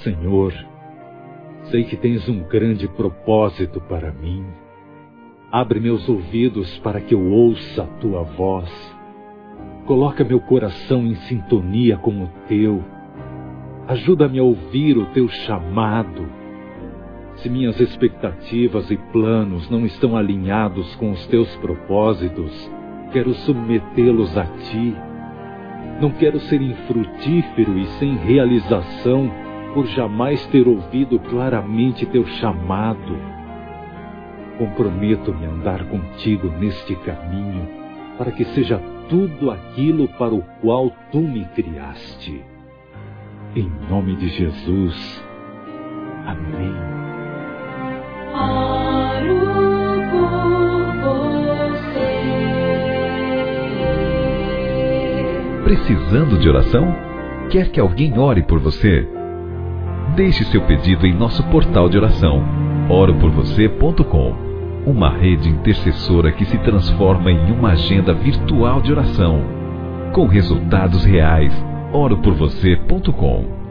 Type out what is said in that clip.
Senhor, sei que tens um grande propósito para mim. Abre meus ouvidos para que eu ouça a tua voz. Coloca meu coração em sintonia com o teu. Ajuda-me a ouvir o teu chamado. Se minhas expectativas e planos não estão alinhados com os teus propósitos, quero submetê-los a ti. Não quero ser infrutífero e sem realização por jamais ter ouvido claramente teu chamado. Comprometo-me a andar contigo neste caminho, para que seja tudo aquilo para o qual tu me criaste. Em nome de Jesus. Amém. Oro por você. Precisando de oração? Quer que alguém ore por você? Deixe seu pedido em nosso portal de oração, oroporvocê.com, uma rede intercessora que se transforma em uma agenda virtual de oração, com resultados reais. oroporvocê.com